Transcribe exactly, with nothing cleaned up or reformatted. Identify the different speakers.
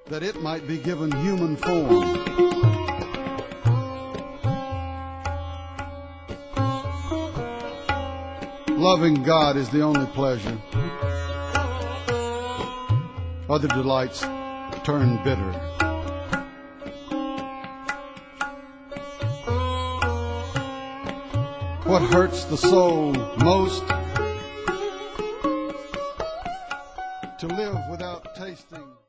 Speaker 1: that it might be given human form. Loving God is the only pleasure. Other delights turn bitter. What hurts the soul most